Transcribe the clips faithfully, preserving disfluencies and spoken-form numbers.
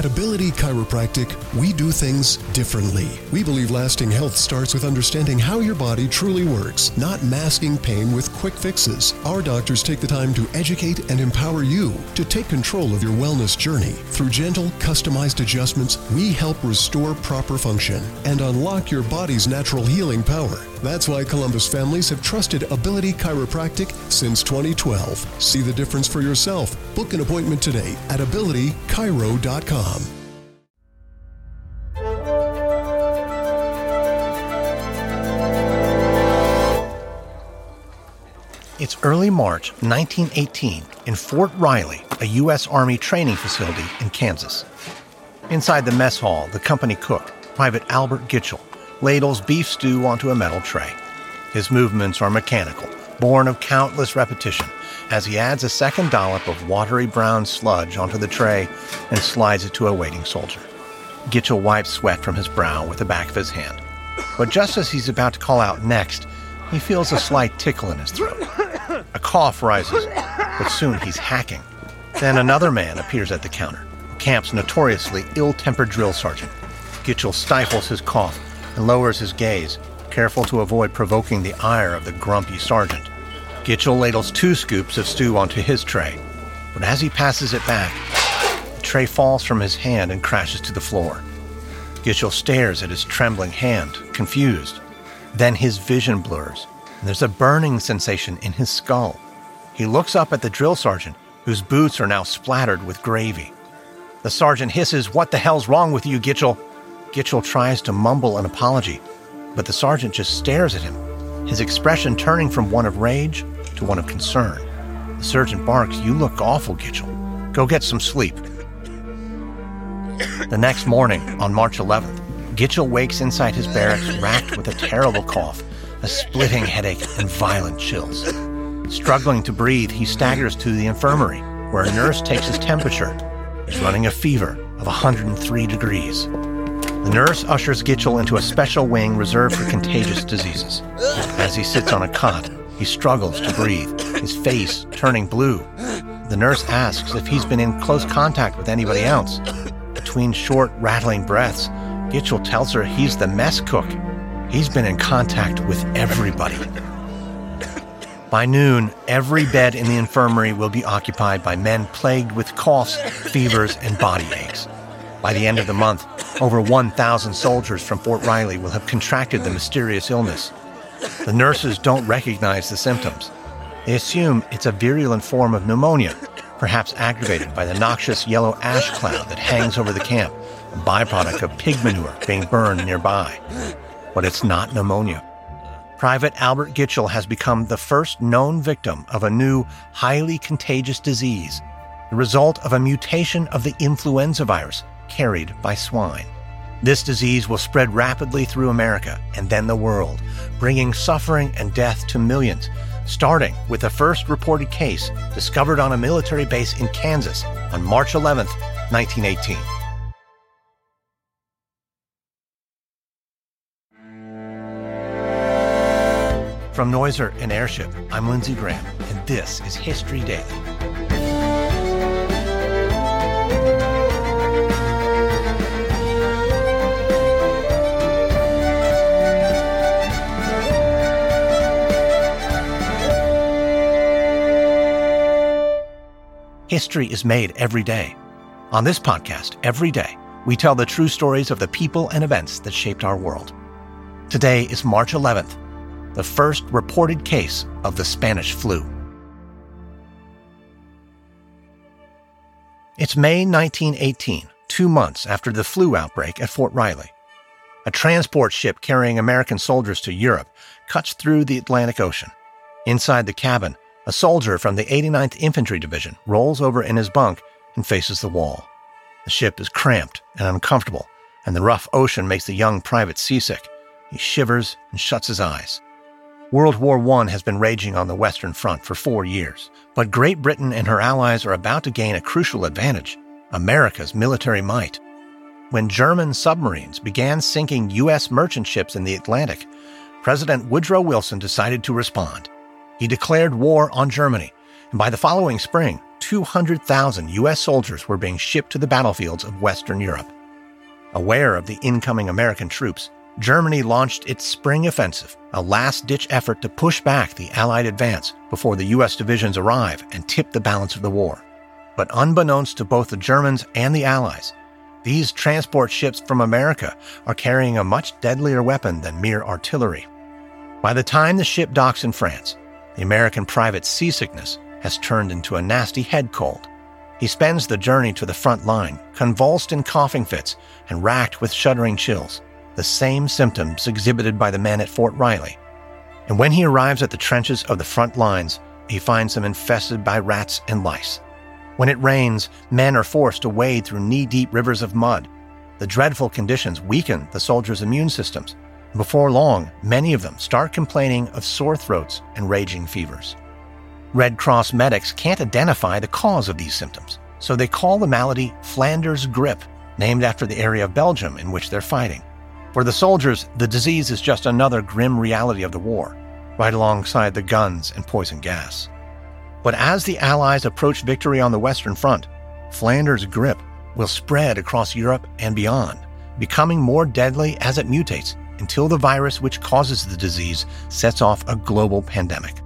At Ability Chiropractic, we do things differently. We believe lasting health starts with understanding how your body truly works, not masking pain with quick fixes. Our doctors take the time to educate and empower you to take control of your wellness journey. Through gentle, customized adjustments, we help restore proper function and unlock your body's natural healing power. That's why Columbus families have trusted Ability Chiropractic since twenty twelve. See the difference for yourself. Book an appointment today at ability chiro dot com. It's early March nineteen eighteen in Fort Riley, a U S Army training facility in Kansas. Inside the mess hall, the company cook, Private Albert Gitchell, ladles beef stew onto a metal tray. His movements are mechanical, born of countless repetition, as he adds a second dollop of watery brown sludge onto the tray and slides it to a waiting soldier. Gitchell wipes sweat from his brow with the back of his hand. But just as he's about to call out next, he feels a slight tickle in his throat. A cough rises, but soon he's hacking. Then another man appears at the counter, the camp's notoriously ill-tempered drill sergeant. Gitchell stifles his cough and lowers his gaze, careful to avoid provoking the ire of the grumpy sergeant. Gitchell ladles two scoops of stew onto his tray, but as he passes it back, the tray falls from his hand and crashes to the floor. Gitchell stares at his trembling hand, confused. Then his vision blurs, and there's a burning sensation in his skull. He looks up at the drill sergeant, whose boots are now splattered with gravy. The sergeant hisses, "What the hell's wrong with you, Gitchell?" Gitchell tries to mumble an apology, but the sergeant just stares at him, his expression turning from one of rage to one of concern. The sergeant barks, "You look awful, Gitchell. Go get some sleep." The next morning, on March eleventh, Gitchell wakes inside his barracks racked with a terrible cough, a splitting headache, and violent chills. Struggling to breathe, he staggers to the infirmary, where a nurse takes his temperature. He's running a fever of one hundred three degrees. The nurse ushers Gitchell into a special wing reserved for contagious diseases. As he sits on a cot, he struggles to breathe, his face turning blue. The nurse asks if he's been in close contact with anybody else. Between short, rattling breaths, Gitchell tells her he's the mess cook. He's been in contact with everybody. By noon, every bed in the infirmary will be occupied by men plagued with coughs, fevers, and body aches. By the end of the month, over one thousand soldiers from Fort Riley will have contracted the mysterious illness. The nurses don't recognize the symptoms. They assume it's a virulent form of pneumonia, perhaps aggravated by the noxious yellow ash cloud that hangs over the camp, a byproduct of pig manure being burned nearby. But it's not pneumonia. Private Albert Gitchell has become the first known victim of a new, highly contagious disease, the result of a mutation of the influenza virus carried by swine. This disease will spread rapidly through America and then the world, bringing suffering and death to millions, starting with the first reported case discovered on a military base in Kansas on March eleventh, nineteen eighteen. From Noiser and Airship, I'm Lindsey Graham, and this is History Daily. History is made every day. On this podcast, every day, we tell the true stories of the people and events that shaped our world. Today is March eleventh, the first reported case of the Spanish flu. It's May nineteen eighteen, two months after the flu outbreak at Fort Riley. A transport ship carrying American soldiers to Europe cuts through the Atlantic Ocean. Inside the cabin, a soldier from the eighty-ninth Infantry Division rolls over in his bunk and faces the wall. The ship is cramped and uncomfortable, and the rough ocean makes the young private seasick. He shivers and shuts his eyes. World War One has been raging on the Western Front for four years, but Great Britain and her allies are about to gain a crucial advantage: America's military might. When German submarines began sinking U S merchant ships in the Atlantic, President Woodrow Wilson decided to respond. He declared war on Germany, and by the following spring, two hundred thousand U S soldiers were being shipped to the battlefields of Western Europe. Aware of the incoming American troops, Germany launched its Spring Offensive, a last-ditch effort to push back the Allied advance before the U S divisions arrive and tip the balance of the war. But unbeknownst to both the Germans and the Allies, these transport ships from America are carrying a much deadlier weapon than mere artillery. By the time the ship docks in France, the American private seasickness has turned into a nasty head cold. He spends the journey to the front line, convulsed in coughing fits and racked with shuddering chills, the same symptoms exhibited by the men at Fort Riley. And when he arrives at the trenches of the front lines, he finds them infested by rats and lice. When it rains, men are forced to wade through knee-deep rivers of mud. The dreadful conditions weaken the soldiers' immune systems. Before long, many of them start complaining of sore throats and raging fevers. Red Cross medics can't identify the cause of these symptoms, so they call the malady Flanders Grip, named after the area of Belgium in which they're fighting. For the soldiers, the disease is just another grim reality of the war, right alongside the guns and poison gas. But as the Allies approach victory on the Western Front, Flanders Grip will spread across Europe and beyond, becoming more deadly as it mutates until the virus which causes the disease sets off a global pandemic.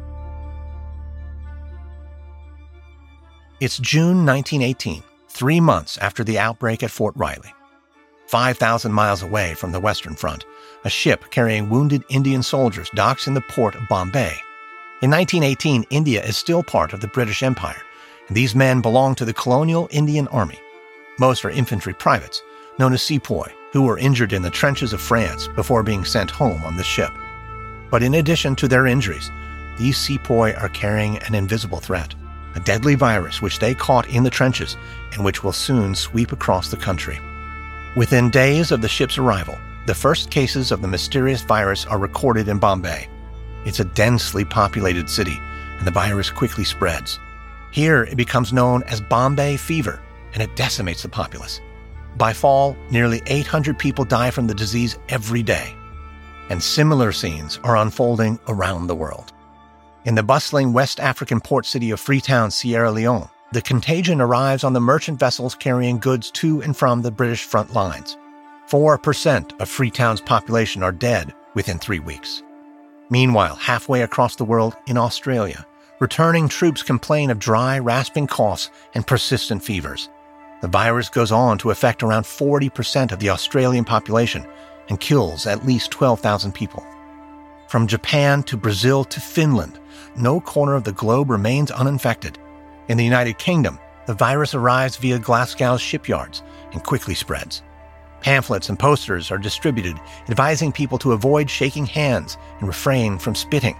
It's June nineteen eighteen, three months after the outbreak at Fort Riley. five thousand miles away from the Western Front, a ship carrying wounded Indian soldiers docks in the port of Bombay. In nineteen eighteen, India is still part of the British Empire, and these men belong to the colonial Indian Army. Most are infantry privates, known as sepoy, who were injured in the trenches of France before being sent home on the ship. But in addition to their injuries, these sepoy are carrying an invisible threat, a deadly virus which they caught in the trenches and which will soon sweep across the country. Within days of the ship's arrival, the first cases of the mysterious virus are recorded in Bombay. It's a densely populated city, and the virus quickly spreads. Here, it becomes known as Bombay fever, and it decimates the populace. By fall, nearly eight hundred people die from the disease every day. And similar scenes are unfolding around the world. In the bustling West African port city of Freetown, Sierra Leone, the contagion arrives on the merchant vessels carrying goods to and from the British front lines. Four percent of Freetown's population are dead within three weeks. Meanwhile, halfway across the world, in Australia, returning troops complain of dry, rasping coughs and persistent fevers. The virus goes on to affect around forty percent of the Australian population and kills at least twelve thousand people. From Japan to Brazil to Finland, no corner of the globe remains uninfected. In the United Kingdom, the virus arrives via Glasgow's shipyards and quickly spreads. Pamphlets and posters are distributed advising people to avoid shaking hands and refrain from spitting.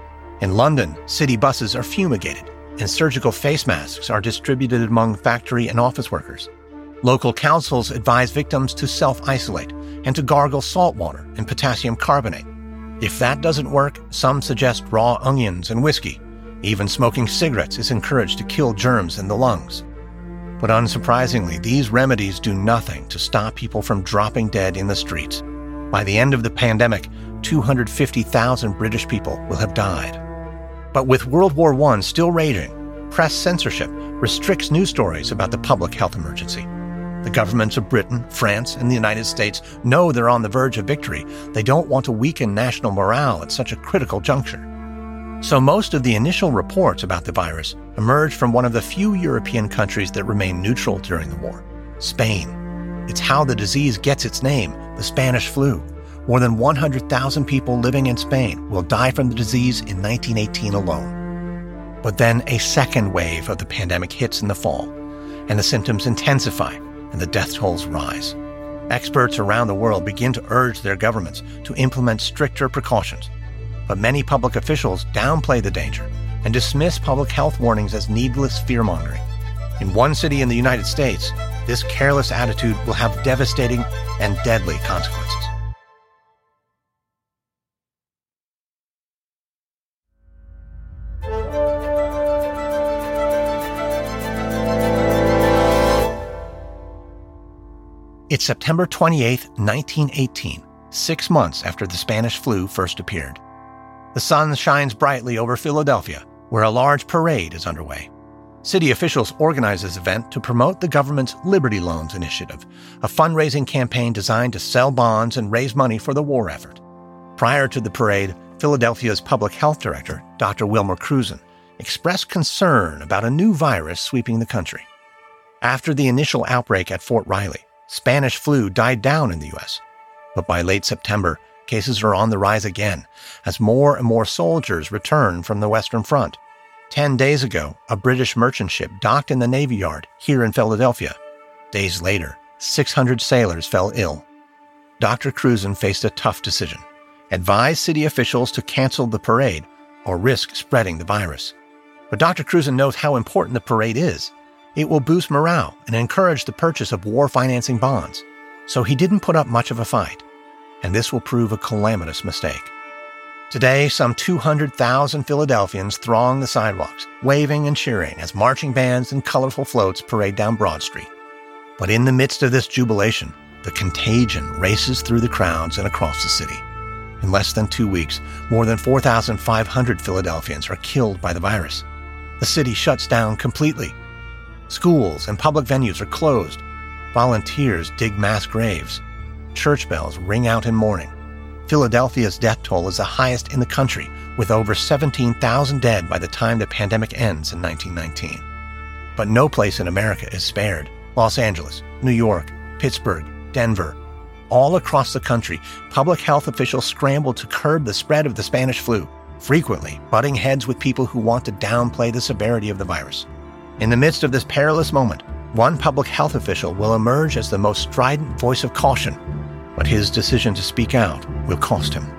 In London, city buses are fumigated, and surgical face masks are distributed among factory and office workers. Local councils advise victims to self-isolate and to gargle salt water and potassium carbonate. If that doesn't work, some suggest raw onions and whiskey. Even smoking cigarettes is encouraged to kill germs in the lungs. But unsurprisingly, these remedies do nothing to stop people from dropping dead in the streets. By the end of the pandemic, two hundred fifty thousand British people will have died. But with World War One still raging, press censorship restricts news stories about the public health emergency. The governments of Britain, France, and the United States know they're on the verge of victory. They don't want to weaken national morale at such a critical juncture. So most of the initial reports about the virus emerged from one of the few European countries that remained neutral during the war, Spain. It's how the disease gets its name, the Spanish flu. More than one hundred thousand people living in Spain will die from the disease in nineteen eighteen alone. But then a second wave of the pandemic hits in the fall, and the symptoms intensify and the death tolls rise. Experts around the world begin to urge their governments to implement stricter precautions. But many public officials downplay the danger and dismiss public health warnings as needless fear-mongering. In one city in the United States, this careless attitude will have devastating and deadly consequences. It's September twenty-eighth, nineteen eighteen, six months after the Spanish flu first appeared. The sun shines brightly over Philadelphia, where a large parade is underway. City officials organized this event to promote the government's Liberty Loans initiative, a fundraising campaign designed to sell bonds and raise money for the war effort. Prior to the parade, Philadelphia's public health director, Doctor Wilmer Cruzen, expressed concern about a new virus sweeping the country. After the initial outbreak at Fort Riley, Spanish flu died down in the U S, but by late September, cases are on the rise again as more and more soldiers return from the Western Front. Ten days ago, a British merchant ship docked in the Navy Yard here in Philadelphia. Days later, six hundred sailors fell ill. Doctor Cruzen faced a tough decision: advise city officials to cancel the parade or risk spreading the virus. But Doctor Cruzen knows how important the parade is. It will boost morale and encourage the purchase of war financing bonds. So he didn't put up much of a fight, and this will prove a calamitous mistake. Today, some two hundred thousand Philadelphians throng the sidewalks, waving and cheering as marching bands and colorful floats parade down Broad Street. But in the midst of this jubilation, the contagion races through the crowds and across the city. In less than two weeks, more than four thousand five hundred Philadelphians are killed by the virus. The city shuts down completely. Schools and public venues are closed. Volunteers dig mass graves. Church bells ring out in mourning. Philadelphia's death toll is the highest in the country, with over seventeen thousand dead by the time the pandemic ends in nineteen nineteen. But no place in America is spared. Los Angeles, New York, Pittsburgh, Denver. All across the country, public health officials scramble to curb the spread of the Spanish flu, frequently butting heads with people who want to downplay the severity of the virus. In the midst of this perilous moment, one public health official will emerge as the most strident voice of caution, but his decision to speak out will cost him.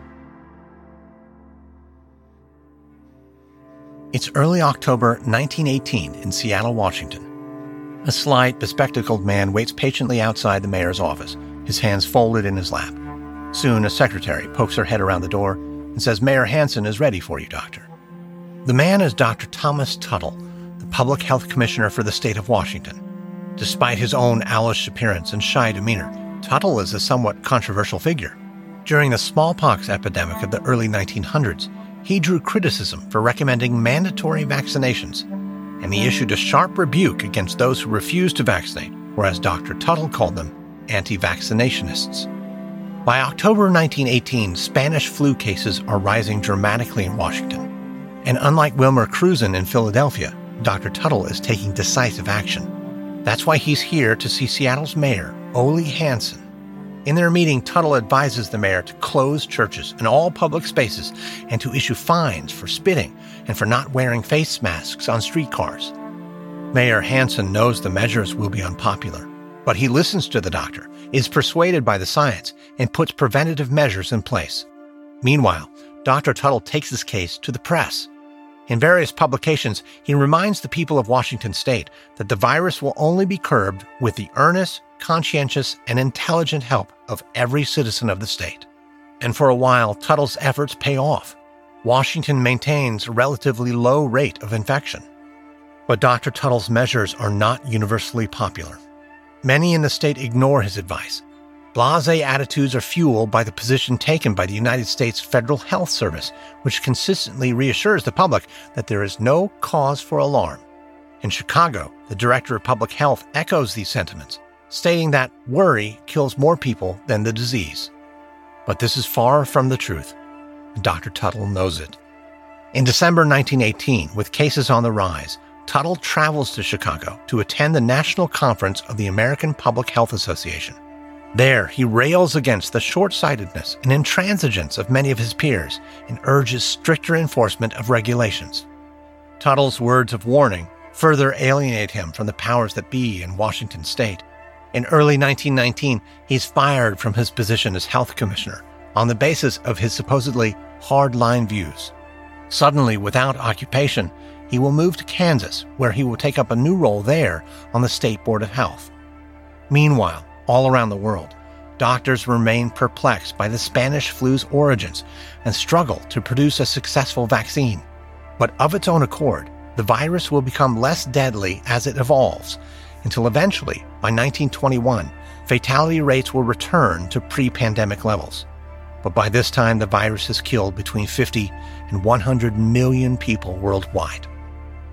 It's early October nineteen eighteen in Seattle, Washington. A slight, bespectacled man waits patiently outside the mayor's office, his hands folded in his lap. Soon, a secretary pokes her head around the door and says, "Mayor Hansen is ready for you, Doctor." The man is Doctor Thomas Tuttle, the Public Health Commissioner for the state of Washington. Despite his own owlish appearance and shy demeanor, Tuttle is a somewhat controversial figure. During the smallpox epidemic of the early nineteen hundreds, he drew criticism for recommending mandatory vaccinations, and he issued a sharp rebuke against those who refused to vaccinate, or as Doctor Tuttle called them, anti-vaccinationists. By October nineteen eighteen, Spanish flu cases are rising dramatically in Washington. And unlike Wilmer Cruzen in Philadelphia, Doctor Tuttle is taking decisive action. That's why he's here to see Seattle's mayor, Ole Hansen. In their meeting, Tuttle advises the mayor to close churches and all public spaces and to issue fines for spitting and for not wearing face masks on streetcars. Mayor Hansen knows the measures will be unpopular, but he listens to the doctor, is persuaded by the science, and puts preventative measures in place. Meanwhile, Doctor Tuttle takes his case to the press. In various publications, he reminds the people of Washington state that the virus will only be curbed with the earnest, conscientious, and intelligent help of every citizen of the state. And for a while, Tuttle's efforts pay off. Washington maintains a relatively low rate of infection. But Doctor Tuttle's measures are not universally popular. Many in the state ignore his advice. Blasé attitudes are fueled by the position taken by the United States Federal Health Service, which consistently reassures the public that there is no cause for alarm. In Chicago, the Director of Public Health echoes these sentiments, stating that worry kills more people than the disease. But this is far from the truth, and Doctor Tuttle knows it. In December nineteen eighteen, with cases on the rise, Tuttle travels to Chicago to attend the National Conference of the American Public Health Association. There, he rails against the short-sightedness and intransigence of many of his peers and urges stricter enforcement of regulations. Tuttle's words of warning further alienate him from the powers that be in Washington state. In early nineteen nineteen, he's fired from his position as health commissioner on the basis of his supposedly hard-line views. Suddenly, without occupation, he will move to Kansas, where he will take up a new role there on the State Board of Health. Meanwhile, all around the world, doctors remain perplexed by the Spanish flu's origins and struggle to produce a successful vaccine. But of its own accord, the virus will become less deadly as it evolves, until eventually, by nineteen twenty-one, fatality rates will return to pre-pandemic levels. But by this time, the virus has killed between fifty and one hundred million people worldwide.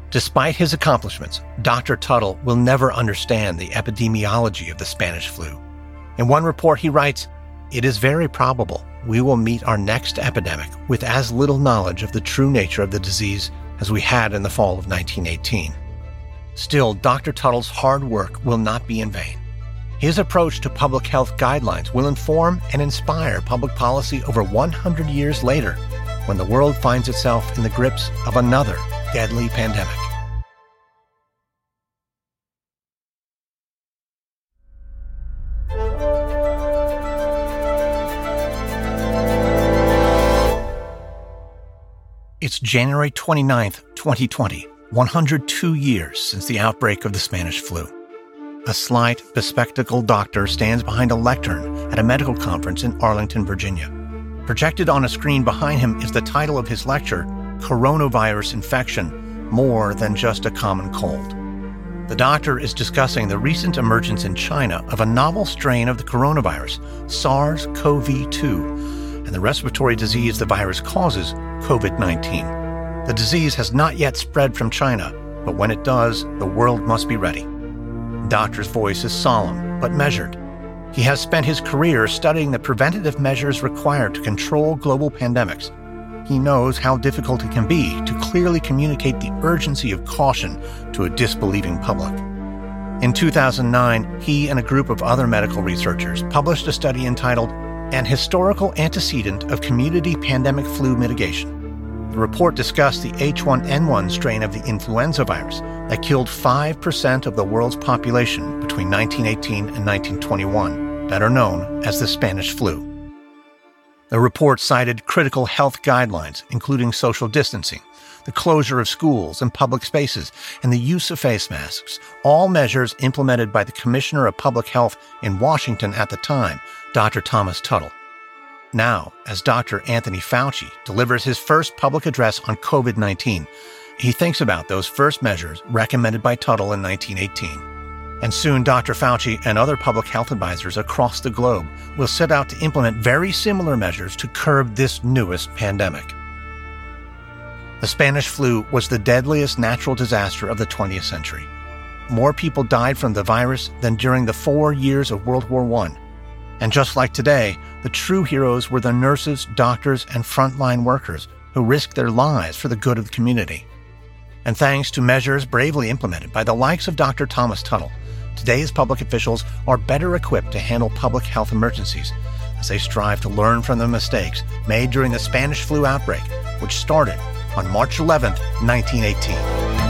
Despite his accomplishments, Doctor Tuttle will never understand the epidemiology of the Spanish flu. In one report, he writes, "It is very probable we will meet our next epidemic with as little knowledge of the true nature of the disease as we had in the fall of nineteen eighteen. Still, Doctor Tuttle's hard work will not be in vain. His approach to public health guidelines will inform and inspire public policy over one hundred years later, when the world finds itself in the grips of another deadly pandemic." It's January twenty-ninth, twenty twenty, one hundred two years since the outbreak of the Spanish flu. A slight, bespectacled doctor stands behind a lectern at a medical conference in Arlington, Virginia. Projected on a screen behind him is the title of his lecture, Coronavirus Infection, More Than Just a Common Cold. The doctor is discussing the recent emergence in China of a novel strain of the coronavirus, SARS-C o V two, and the respiratory disease the virus causes, covid nineteen. The disease has not yet spread from China, but when it does, the world must be ready. The doctor's voice is solemn, but measured. He has spent his career studying the preventative measures required to control global pandemics. He knows how difficult it can be to clearly communicate the urgency of caution to a disbelieving public. In two thousand nine, he and a group of other medical researchers published a study entitled An Historical Antecedent of Community Pandemic Flu Mitigation. The report discussed the H one N one strain of the influenza virus that killed five percent of the world's population between nineteen eighteen and nineteen twenty-one, better known as the Spanish flu. The report cited critical health guidelines, including social distancing, the closure of schools and public spaces, and the use of face masks, all measures implemented by the Commissioner of Public Health in Washington at the time, Doctor Thomas Tuttle. Now, as Doctor Anthony Fauci delivers his first public address on covid nineteen, he thinks about those first measures recommended by Tuttle in nineteen eighteen. And soon Doctor Fauci and other public health advisors across the globe will set out to implement very similar measures to curb this newest pandemic. The Spanish flu was the deadliest natural disaster of the twentieth century. More people died from the virus than during the four years of World War One. And just like today, the true heroes were the nurses, doctors, and frontline workers who risked their lives for the good of the community. And thanks to measures bravely implemented by the likes of Doctor Thomas Tuttle, today's public officials are better equipped to handle public health emergencies as they strive to learn from the mistakes made during the Spanish flu outbreak, which started on March eleventh, nineteen eighteen.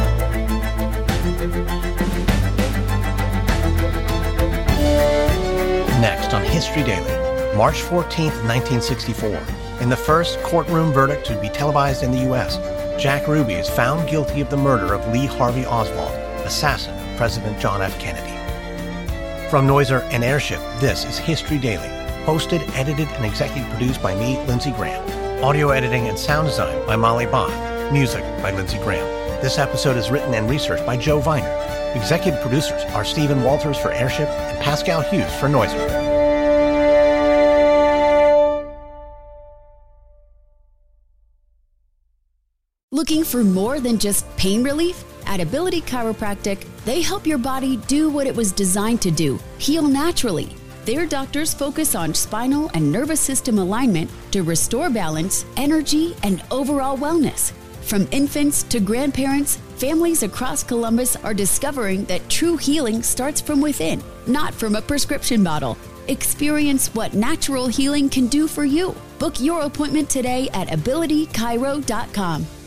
Next on History Daily, March fourteenth, nineteen sixty-four. In the first courtroom verdict to be televised in the U S, Jack Ruby is found guilty of the murder of Lee Harvey Oswald, assassin of President John F. Kennedy. From Noiser and Airship, this is History Daily, hosted, edited, and executive produced by me, Lindsey Graham. Audio editing and sound design by Molly Bach. Music by Lindsey Graham. This episode is written and researched by Joe Viner. Executive producers are Stephen Walters for Airship and Pascal Hughes for Noiser. Looking for more than just pain relief? At Ability Chiropractic, they help your body do what it was designed to do, heal naturally. Their doctors focus on spinal and nervous system alignment to restore balance, energy, and overall wellness. From infants to grandparents, families across Columbus are discovering that true healing starts from within, not from a prescription bottle. Experience what natural healing can do for you. Book your appointment today at ability chiro dot com.